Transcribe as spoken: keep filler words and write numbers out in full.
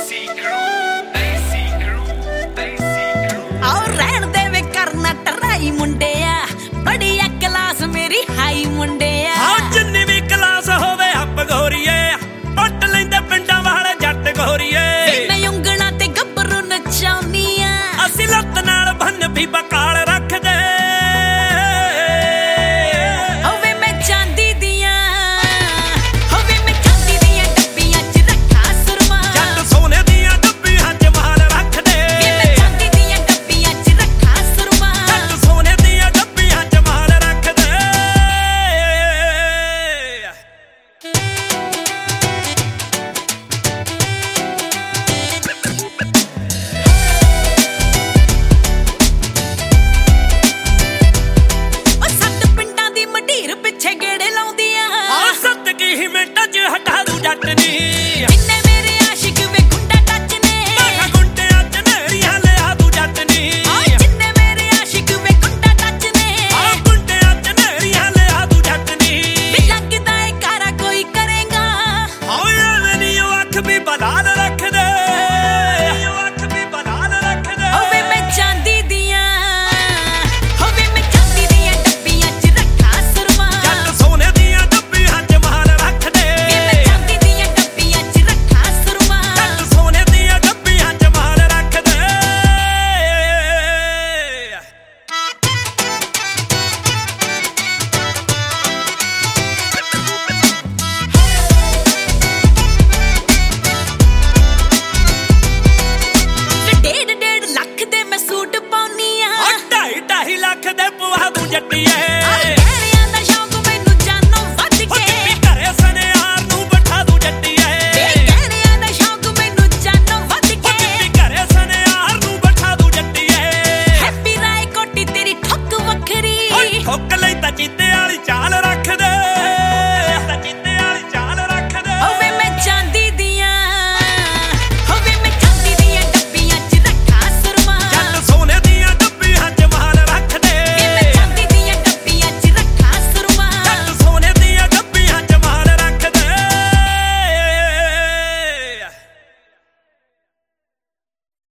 ਮੁੰਡਿਆ ਬੜੀ ਕਲਾਸ ਮੇਰੀ ਹਾਈ ਮੁੰਡਿਆ ਹਾਂ ਜਿੰਨੀ ਵੀ ਕਲਾਸ ਹੋਵੇ ਅੱਪ ਗੋਰੀਏ ਪੱਟ ਲੈਂਦੇ ਪਿੰਡਾਂ ਵਾਲੇ ਜੱਟ ਗੋਰੀਏ ਮੈਂ ਉਂਗਲਾਂ ਤੇ ਗੱਭਰੂ ਨਚਾਉਣੀ ਆ ਅਸੀਂ ਲੱਤ ਨਾਲ ਬੰਨ ਵੀ ਬਕਾਲ ਰੱਖਦੇ ਹੋਵੇ ਮੈਂ ਚਾਂਦੀ ਦੀਆਂ ਹੋਵੇ ਮੈਂ ਚਾਂਦੀ ਦੀਆਂ ਡੱਬੀਆਂ ਚ ਰੱਖਾਂ ਸੁਰਮਾ ਜੱਟ ਸੋਨੇ ਦੀਆਂ ਡੱਬੀਆਂ ਚ ਮਾਲ ਰੱਖਦੇ ਮੈਂ ਚਾਂਦੀ ਦੀਆਂ ਡੱਬੀਆਂ ਚ ਰੱਖਾਂ ਸੁਰਮਾ ਜੱਟ ਸੋਨੇ ਦੀਆਂ ਡੱਬੀਆਂ ਚ ਮਾਲ ਰੱਖਦੇ ਪਿੱਛੇ ਗੇੜੇ ਲਾਉਂਦੀਆਂ ਆ ਸੱਤ ਕੀ ਹੀ ਮਿੰਟਾਂ ਚ ਹਟਾ ਦੂ ਜੱਟ ਨੀ ਜਿੰਨੇ ਮੇਰੇ ਆਸ਼ਿਕ ਵੇ ਗੁੰਡਾ ਟੱਚ ਨੇ ਮੈਂ ਗੁੰਡਿਆਂ ਚ ਨੇਰੀਆਂ ਲਿਆ ਦੂ ਜੱਟ ਨੀ ਆ ਜਿੰਨੇ ਮੇਰੇ ਆਸ਼ਿਕ ਵੇ ਗੁੰਡਾ ਟੱਚ ਨੇ ਆ ਗੁੰਡਿਆਂ ਚ ਨੇਰੀਆਂ ਲਿਆ ਦੂ ਜੱਟ ਨੀ ਵੀ ਲੱਗਦਾ ਏ ਕਾਰਾ ਕੋਈ ਕਰੇਗਾ ਓਏ ਐਵੇਂ ਨੀ ਉਹ ਅੱਖ ਵੀ ਬਲਾਲ ਰੱਖਦੇ ਉਹ ਅੱਖ ਵੀ ਬਲਾਲ ਰੱਖਦੇ ਹੋਵੇ ਮੈਂ ਚਾਂਦੀ ਦੀਆਂ ਹੋਵੇ ਮੈਂ ਚਾਂਦੀ ਦੀਆਂ ਡੱਬੀਆਂ ਚ ਰੱਖਾਂ ਸੁਰਮਾ ਜੱਟ ਸੋਨੇ ਦੀਆਂ ਡੱਬੀਆਂ ਚ ਮਾਲ ਰੱਖਦੇ ਮੈਂ ਚਾਂਦੀ ਦੀਆਂ ਡੱਬੀਆਂ ਚ ਰੱਖਾਂ ਸੁਰਮਾ ਜੱਟ ਸੋਨੇ ਦੀਆਂ ਡੱਬੀਆਂ ਚ ਮਾਲ ਰੱਖਦੇ ਡੇਢ ਡੇਢ ਲੱਖ ਦੇ ਮੈਂ ਸੂਟ ਪਾਉਣੀ ਆ ਢਾਈ ਢਾਈ ਲੱਖ ਦੇ ਪਵਾ ਦੂ ਜੱਟੀਏ